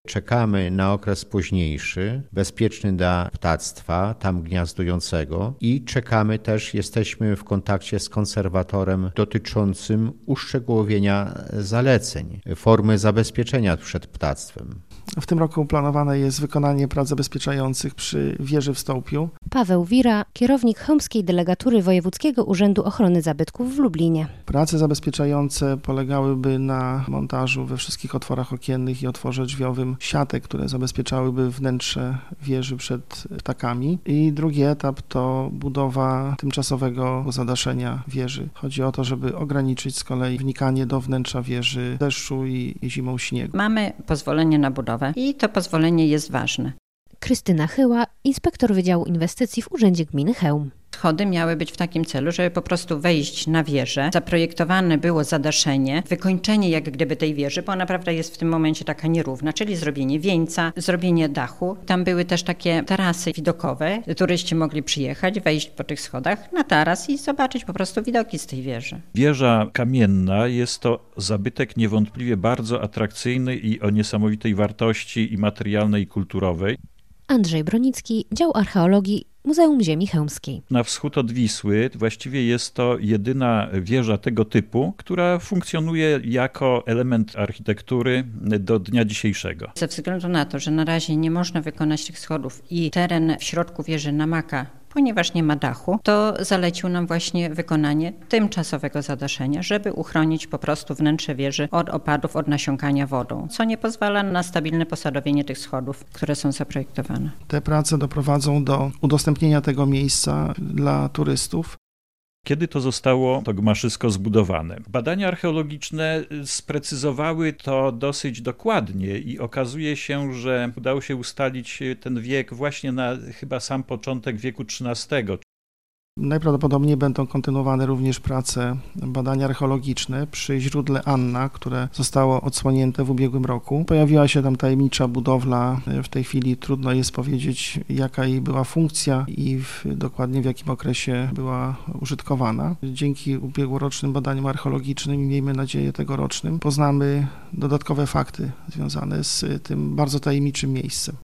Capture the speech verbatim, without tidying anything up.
Czekamy na okres późniejszy, bezpieczny dla ptactwa, tam gniazdującego i czekamy też, jesteśmy w kontakcie z konserwatorem dotyczącym uszczegółowienia zaleceń, formy zabezpieczenia przed ptactwem. W tym roku planowane jest wykonanie prac zabezpieczających przy wieży w Stołpiu. Paweł Wira, kierownik chełmskiej delegatury Wojewódzkiego Urzędu Ochrony Zabytków w Lublinie. Prace zabezpieczające polegałyby na montażu we wszystkich otworach okiennych i otworze drzwiowym siatek, które zabezpieczałyby wnętrze wieży przed ptakami. I drugi etap to budowa tymczasowego zadaszenia wieży. Chodzi o to, żeby ograniczyć z kolei wnikanie do wnętrza wieży deszczu i zimą śniegu. Mamy pozwolenie na budowę i to pozwolenie jest ważne. Krystyna Chyła, inspektor Wydziału Inwestycji w Urzędzie Gminy Chełm. Schody miały być w takim celu, żeby po prostu wejść na wieżę. Zaprojektowane było zadaszenie, wykończenie jak gdyby tej wieży, bo ona naprawdę jest w tym momencie taka nierówna, czyli zrobienie wieńca, zrobienie dachu. Tam były też takie tarasy widokowe. Turyści mogli przyjechać, wejść po tych schodach na taras i zobaczyć po prostu widoki z tej wieży. Wieża kamienna jest to zabytek niewątpliwie bardzo atrakcyjny i o niesamowitej wartości i materialnej, i kulturowej. Andrzej Bronicki, Dział Archeologii, Muzeum Ziemi Chełmskiej. Na wschód od Wisły właściwie jest to jedyna wieża tego typu, która funkcjonuje jako element architektury do dnia dzisiejszego. Ze względu na to, że na razie nie można wykonać tych schodów i teren w środku wieży namaka, ponieważ nie ma dachu, to zalecił nam właśnie wykonanie tymczasowego zadaszenia, żeby uchronić po prostu wnętrze wieży od opadów, od nasiąkania wodą, co nie pozwala na stabilne posadowienie tych schodów, które są zaprojektowane. Te prace doprowadzą do udostępnienia tego miejsca dla turystów. Kiedy to zostało to gmaszysko zbudowane? Badania archeologiczne sprecyzowały to dosyć dokładnie i okazuje się, że udało się ustalić ten wiek właśnie na chyba sam początek wieku trzynastego. Najprawdopodobniej będą kontynuowane również prace, badania archeologiczne przy źródle Anna, które zostało odsłonięte w ubiegłym roku. Pojawiła się tam tajemnicza budowla. W tej chwili trudno jest powiedzieć, jaka jej była funkcja i w, dokładnie w jakim okresie była użytkowana. Dzięki ubiegłorocznym badaniom archeologicznym i miejmy nadzieję tegorocznym poznamy dodatkowe fakty związane z tym bardzo tajemniczym miejscem.